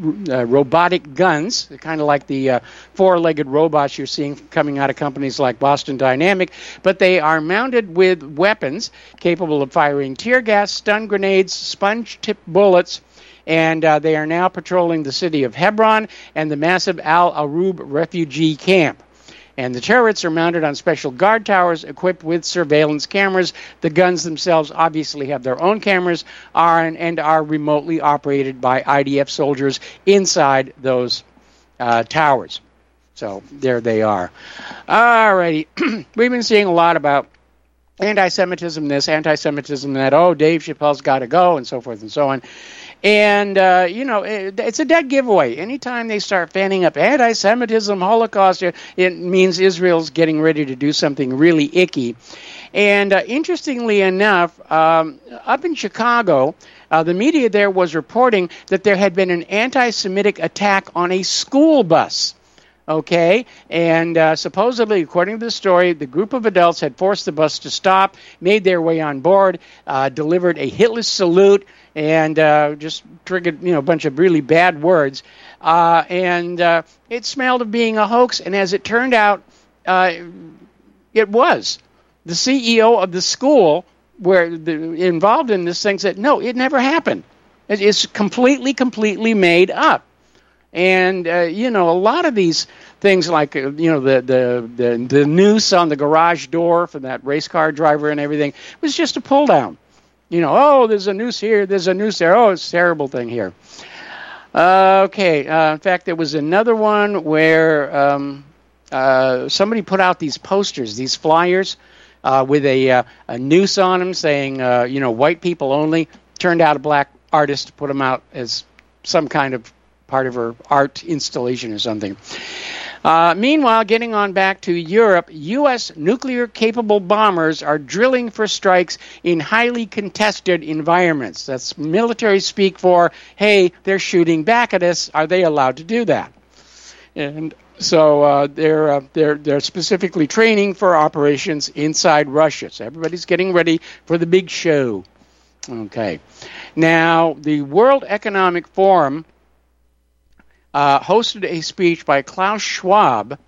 robotic guns, kind of like the four-legged robots you're seeing coming out of companies like Boston Dynamic, but they are mounted with weapons capable of firing tear gas, stun grenades, sponge-tipped bullets, and they are now patrolling the city of Hebron and the massive Al-Arub refugee camp. And the turrets are mounted on special guard towers equipped with surveillance cameras. The guns themselves obviously have their own cameras and are remotely operated by IDF soldiers inside those towers. So there they are. All righty. We've been seeing a lot about anti-Semitism this, anti-Semitism that, Dave Chappelle's got to go, and so forth and so on. And, it's a dead giveaway. Anytime they start fanning up anti-Semitism, Holocaust, it means Israel's getting ready to do something really icky. And interestingly enough, up in Chicago, the media there was reporting that there had been an anti-Semitic attack on a school bus. Okay, and supposedly, according to the story, the group of adults had forced the bus to stop, made their way on board, delivered a Hitler salute, and just triggered, a bunch of really bad words. And it smelled of being a hoax, and as it turned out, it was. The CEO of the school involved in this thing said, no, it never happened. It's completely made up. And, a lot of these things like, the noose on the garage door for that race car driver and everything was just a pull down. There's a noose here, there's a noose there. Oh, it's a terrible thing here. Okay. In fact, there was another one where somebody put out these posters, these flyers with a noose on them saying, white people only. Turned out a black artist put them out as some kind of part of her art installation or something. Meanwhile, getting on back to Europe, U.S. nuclear-capable bombers are drilling for strikes in highly contested environments. That's military speak for, hey, they're shooting back at us. Are they allowed to do that? And so they're specifically training for operations inside Russia. So everybody's getting ready for the big show. Okay. Now, the World Economic Forum hosted a speech by Klaus Schwab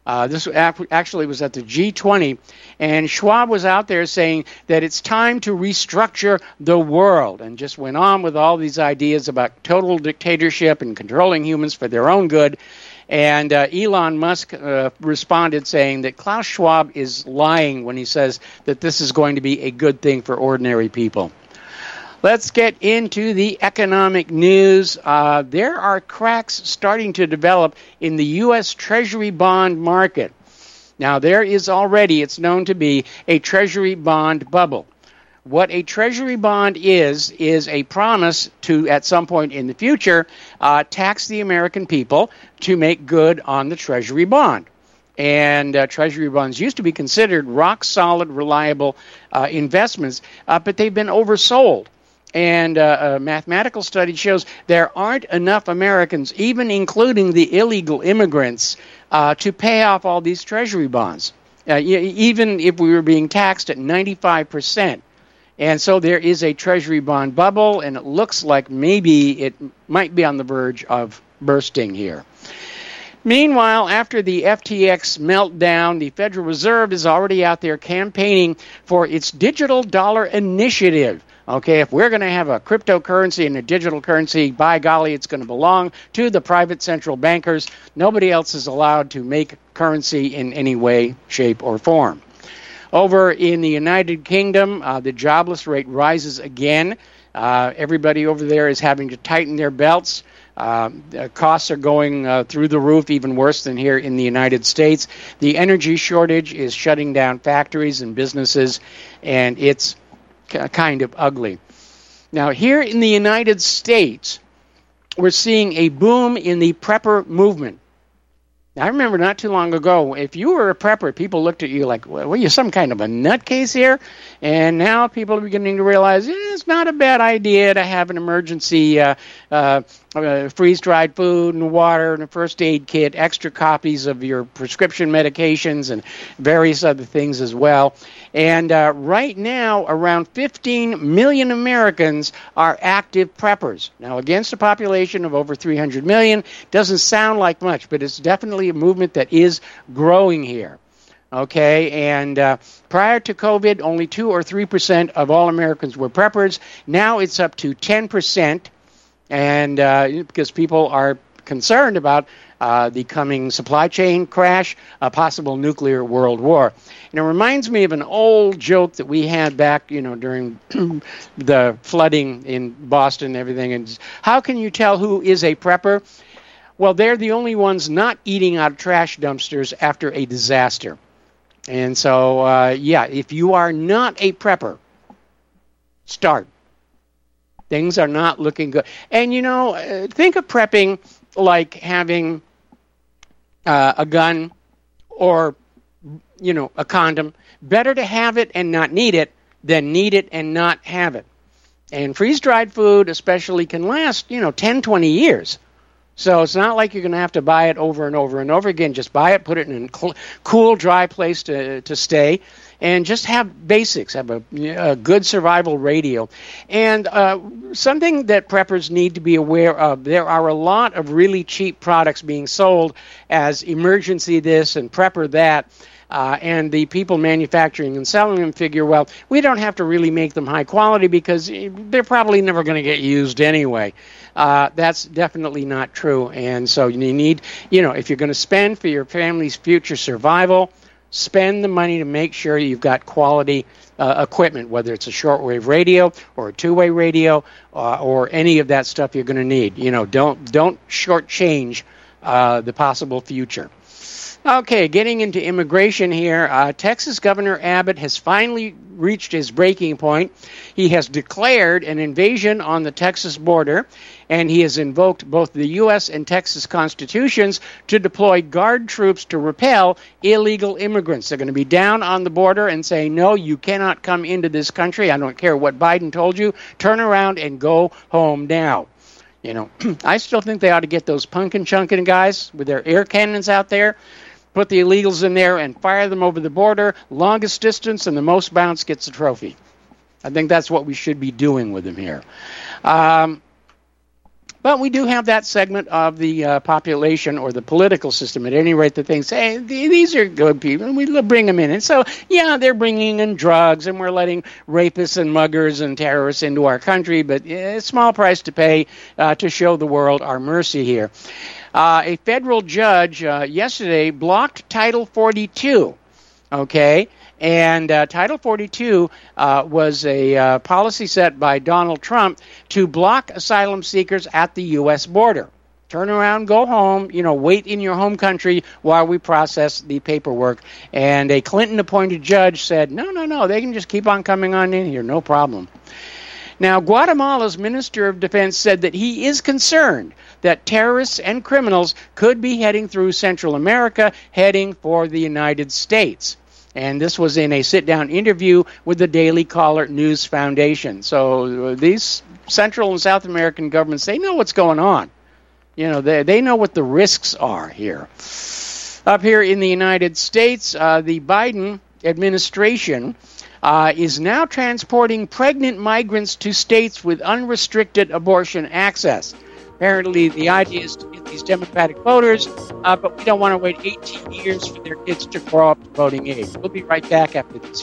This actually was at the G20, and Schwab was out there saying that it's time to restructure the world, and just went on with all these ideas about total dictatorship and controlling humans for their own good. And Elon Musk responded saying that Klaus Schwab is lying when he says that this is going to be a good thing for ordinary people. Let's get into the economic news. There are cracks starting to develop in the U.S. Treasury bond market. Now, there is already, it's known to be, a Treasury bond bubble. What a Treasury bond is a promise to, at some point in the future, tax the American people to make good on the Treasury bond. And Treasury bonds used to be considered rock-solid, reliable investments, but they've been oversold. And a mathematical study shows there aren't enough Americans, even including the illegal immigrants, to pay off all these Treasury bonds, even if we were being taxed at 95%. And so there is a Treasury bond bubble, and it looks like maybe it might be on the verge of bursting here. Meanwhile, after the FTX meltdown, the Federal Reserve is already out there campaigning for its digital dollar initiative. Okay, if we're going to have a cryptocurrency and a digital currency, by golly, it's going to belong to the private central bankers. Nobody else is allowed to make currency in any way, shape, or form. Over in the United Kingdom, the jobless rate rises again. Everybody over there is having to tighten their belts. Costs are going through the roof, even worse than here in the United States. The energy shortage is shutting down factories and businesses, and it's kind of ugly. Now, here in the United States, we're seeing a boom in the prepper movement. Now, I remember not too long ago, if you were a prepper, people looked at you like, well, you some kind of a nutcase here? And now people are beginning to realize it's not a bad idea to have an emergency freeze-dried food and water and a first aid kit, extra copies of your prescription medications and various other things as well. And right now, around 15 million Americans are active preppers. Now, against a population of over 300 million, doesn't sound like much, but it's definitely a movement that is growing here. Okay, and prior to COVID, only 2 or 3% of all Americans were preppers. Now it's up to 10%, and because people are concerned about the coming supply chain crash, a possible nuclear world war. And it reminds me of an old joke that we had back, during the flooding in Boston and everything. And how can you tell who is a prepper? Well, they're the only ones not eating out of trash dumpsters after a disaster. And so, if you are not a prepper, start. Things are not looking good. And, think of prepping like having a gun or, a condom. Better to have it and not need it than need it and not have it. And freeze-dried food especially can last, 10, 20 years. So it's not like you're going to have to buy it over and over and over again. Just buy it, put it in a cool, dry place to stay, and just have basics. Have a good survival radio. And something that preppers need to be aware of, there are a lot of really cheap products being sold as emergency this and prepper that. And the people manufacturing and selling them figure, well, we don't have to really make them high quality because they're probably never going to get used anyway. That's definitely not true. And so you need, if you're going to spend for your family's future survival, spend the money to make sure you've got quality equipment, whether it's a shortwave radio or a two-way radio or any of that stuff you're going to need. Don't shortchange the possible future. Okay, getting into immigration here, Texas Governor Abbott has finally reached his breaking point. He has declared an invasion on the Texas border, and he has invoked both the U.S. and Texas constitutions to deploy guard troops to repel illegal immigrants. They're going to be down on the border and say, no, you cannot come into this country. I don't care what Biden told you. Turn around and go home now. I still think they ought to get those punkin' chunkin' guys with their air cannons out there, put the illegals in there and fire them over the border, longest distance, and the most bounce gets a trophy. I think that's what we should be doing with them here. But we do have that segment of the population or the political system, at any rate, that thinks, hey, these are good people, and we bring them in. And so, yeah, they're bringing in drugs, and we're letting rapists and muggers and terrorists into our country, but a small price to pay to show the world our mercy here. A federal judge yesterday blocked Title 42, okay? And Title 42 was a policy set by Donald Trump to block asylum seekers at the U.S. border. Turn around, go home, wait in your home country while we process the paperwork. And a Clinton-appointed judge said, no, they can just keep on coming on in here, no problem. Now, Guatemala's Minister of Defense said that he is concerned that terrorists and criminals could be heading through Central America, heading for the United States. And this was in a sit-down interview with the Daily Caller News Foundation. So these Central and South American governments, they know what's going on. They know what the risks are here. Up here in the United States, the Biden administration is now transporting pregnant migrants to states with unrestricted abortion access. Apparently, the idea is to get these Democratic voters, but we don't want to wait 18 years for their kids to grow up to voting age. We'll be right back after this.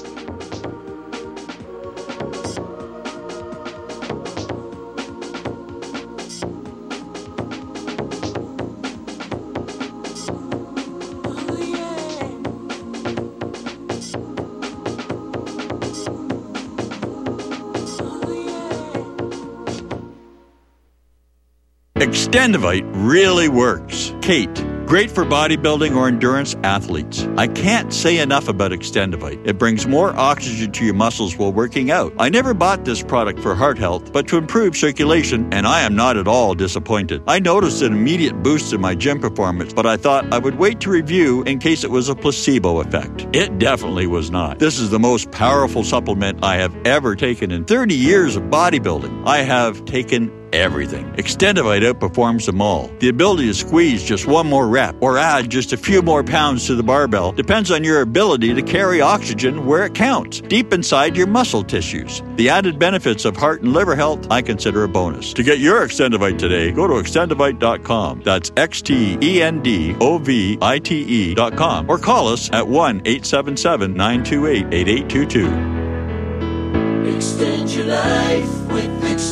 Extendivite really works. Kate, great for bodybuilding or endurance athletes. I can't say enough about Extendivite. It brings more oxygen to your muscles while working out. I never bought this product for heart health, but to improve circulation, and I am not at all disappointed. I noticed an immediate boost in my gym performance, but I thought I would wait to review in case it was a placebo effect. It definitely was not. This is the most powerful supplement I have ever taken in 30 years of bodybuilding. I have taken everything. Extendivite outperforms them all. The ability to squeeze just one more rep or add just a few more pounds to the barbell depends on your ability to carry oxygen where it counts, deep inside your muscle tissues. The added benefits of heart and liver health I consider a bonus. To get your Extendivite today, go to extendivite.com. That's XTENDOVITE.com or call us at 1-877-928-8822. Extend your life with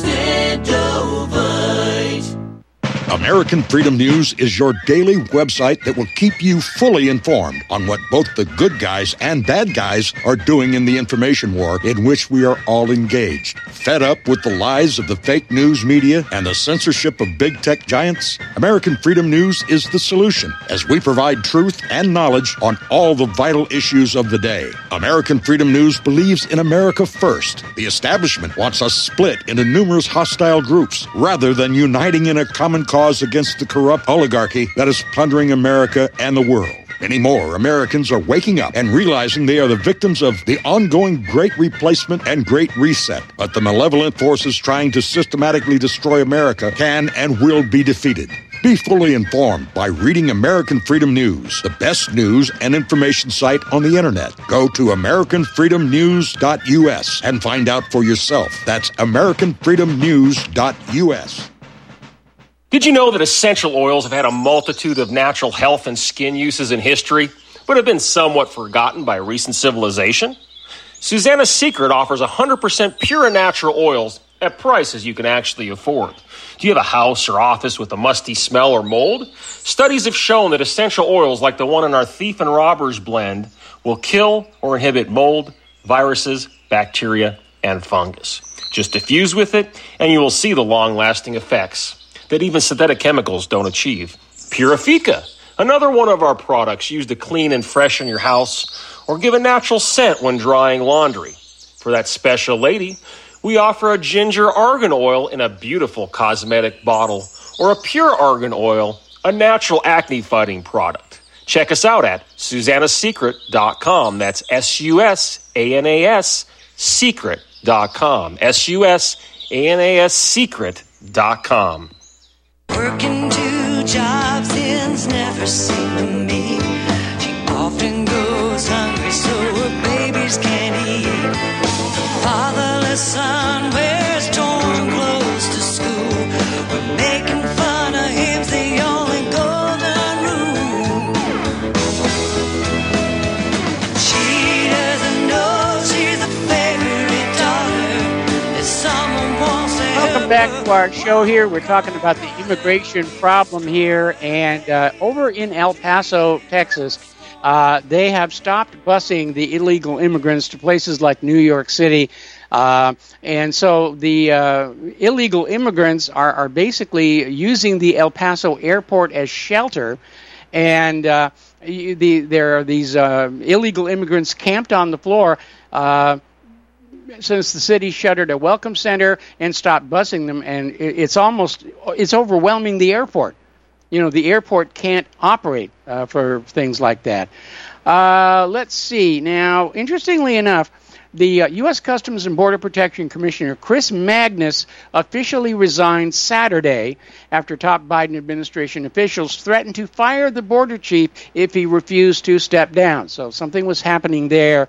Extendovite. American Freedom News is your daily website that will keep you fully informed on what both the good guys and bad guys are doing in the information war in which we are all engaged. Fed up with the lies of the fake news media and the censorship of big tech giants? American Freedom News is the solution, as we provide truth and knowledge on all the vital issues of the day. American Freedom News believes in America first. The establishment wants us split into numerous hostile groups rather than uniting in a common cause against the corrupt oligarchy that is plundering America and the world. Many more Americans are waking up and realizing they are the victims of the ongoing Great Replacement and Great Reset. But the malevolent forces trying to systematically destroy America can and will be defeated. Be fully informed by reading American Freedom News, the best news and information site on the internet. Go to AmericanFreedomNews.us and find out for yourself. That's AmericanFreedomNews.us. Did you know that essential oils have had a multitude of natural health and skin uses in history, but have been somewhat forgotten by recent civilization? Susanna's Secret offers 100% pure and natural oils at prices you can actually afford. Do you have a house or office with a musty smell or mold? Studies have shown that essential oils like the one in our Thief and Robbers blend will kill or inhibit mold, viruses, bacteria, and fungus. Just diffuse with it, and you will see the long-lasting effects that even synthetic chemicals don't achieve. Purifica, another one of our products used to clean and freshen your house or give a natural scent when drying laundry. For that special lady, we offer a ginger argan oil in a beautiful cosmetic bottle or a pure argan oil, a natural acne-fighting product. Check us out at SusannaSecret.com. That's SUSANAS Secret.com. SUSANAS Secret.com. Working 2 jobs ends never seem to meet. She often goes hungry so her babies can't eat. Fatherless son wears torn clothes to school. We're making back to our show here. We're talking about the immigration problem here. And over in El Paso, Texas, they have stopped busing the illegal immigrants to places like New York City. And so the illegal immigrants are basically using the El Paso airport as shelter. And there are these illegal immigrants camped on the floor since the city shuttered a welcome center and stopped busing them, and it's overwhelming the airport. You know, the airport can't operate for things like that. Let's see. Now, interestingly enough, the U.S. Customs and Border Protection Commissioner Chris Magnus officially resigned Saturday after top Biden administration officials threatened to fire the border chief if he refused to step down. So something was happening there.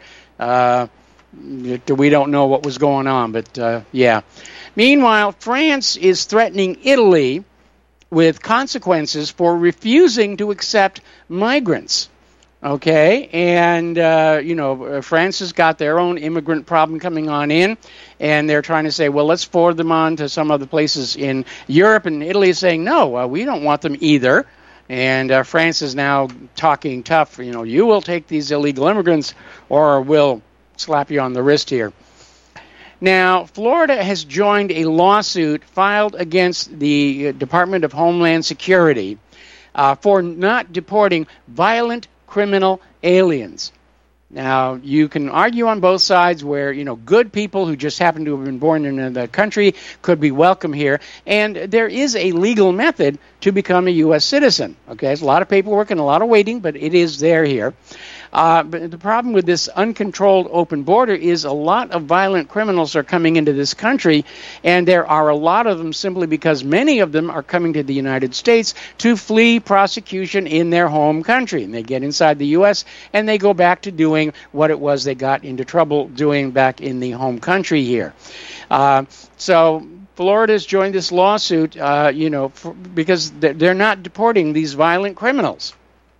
We don't know what was going on, but yeah. Meanwhile, France is threatening Italy with consequences for refusing to accept migrants. Okay, and, France has got their own immigrant problem coming on in, and they're trying to say, well, let's forward them on to some other places in Europe, and Italy is saying, no, we don't want them either. And France is now talking tough, you will take these illegal immigrants or we'll slap you on the wrist here. Now, Florida has joined a lawsuit filed against the Department of Homeland Security for not deporting violent criminal aliens. Now, you can argue on both sides where, good people who just happen to have been born in the country could be welcome here. And there is a legal method to become a U.S. citizen. Okay, there's a lot of paperwork and a lot of waiting, but it is there here. But the problem with this uncontrolled open border is a lot of violent criminals are coming into this country, and there are a lot of them simply because many of them are coming to the United States to flee prosecution in their home country. And they get inside the U.S. and they go back to doing what it was they got into trouble doing back in the home country here. So Florida's joined this lawsuit, because they're not deporting these violent criminals.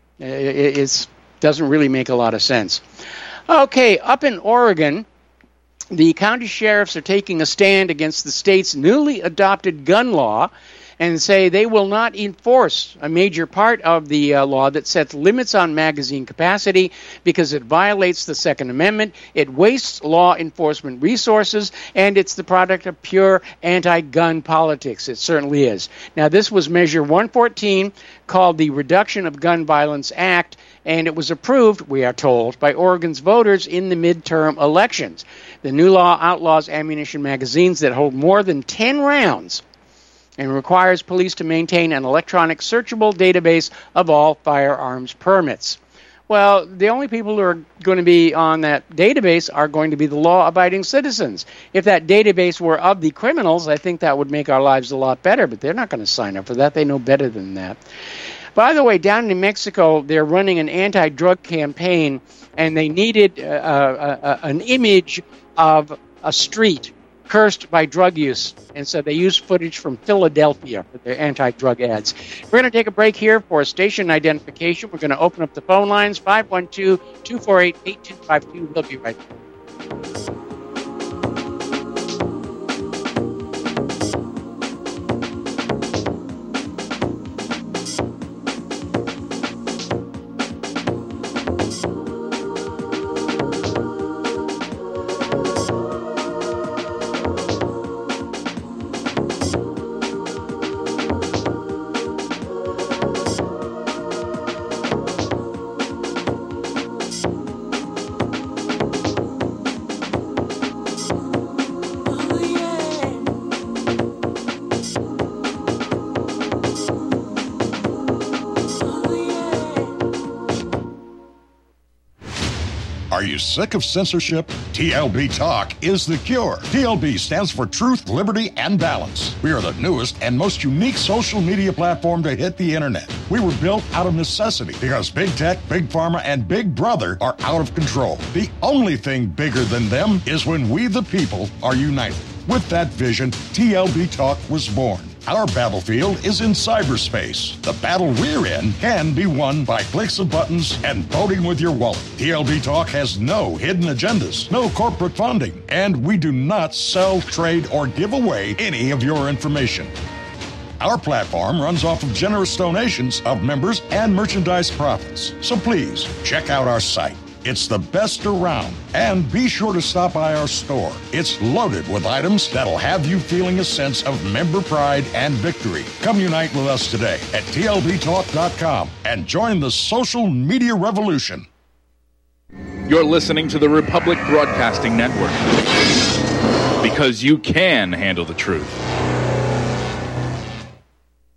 It doesn't really make a lot of sense. Okay, up in Oregon, the county sheriffs are taking a stand against the state's newly adopted gun law and say they will not enforce a major part of the law that sets limits on magazine capacity because it violates the Second Amendment, it wastes law enforcement resources, and it's the product of pure anti-gun politics. It certainly is. Now, this was Measure 114, called the Reduction of Gun Violence Act, and it was approved, we are told, by Oregon's voters in the midterm elections. The new law outlaws ammunition magazines that hold more than 10 rounds and requires police to maintain an electronic searchable database of all firearms permits. Well, the only people who are going to be on that database are going to be the law-abiding citizens. If that database were of the criminals, I think that would make our lives a lot better, but they're not going to sign up for that. They know better than that. By the way, down in Mexico, they're running an anti-drug campaign, and they needed an image of a street cursed by drug use, and so they used footage from Philadelphia for their anti-drug ads. We're going to take a break here for station identification. We're going to open up the phone lines, 512-248-8252. We'll be right back. Are you sick of censorship? TLB Talk is the cure. TLB stands for Truth, Liberty, and Balance. We are the newest and most unique social media platform to hit the internet. We were built out of necessity because big tech, big pharma, and big brother are out of control. The only thing bigger than them is when we the people are united. With that vision, TLB Talk was born. Our battlefield is in cyberspace. The battle we're in can be won by clicks of buttons and voting with your wallet. TLB Talk has no hidden agendas, no corporate funding, and we do not sell, trade, or give away any of your information. Our platform runs off of generous donations of members and merchandise profits. So please, check out our site. It's the best around. And be sure to stop by our store. It's loaded with items that'll have you feeling a sense of member pride and victory. Come unite with us today at TLBTalk.com and join the social media revolution. You're listening to the Republic Broadcasting Network. Because you can handle the truth.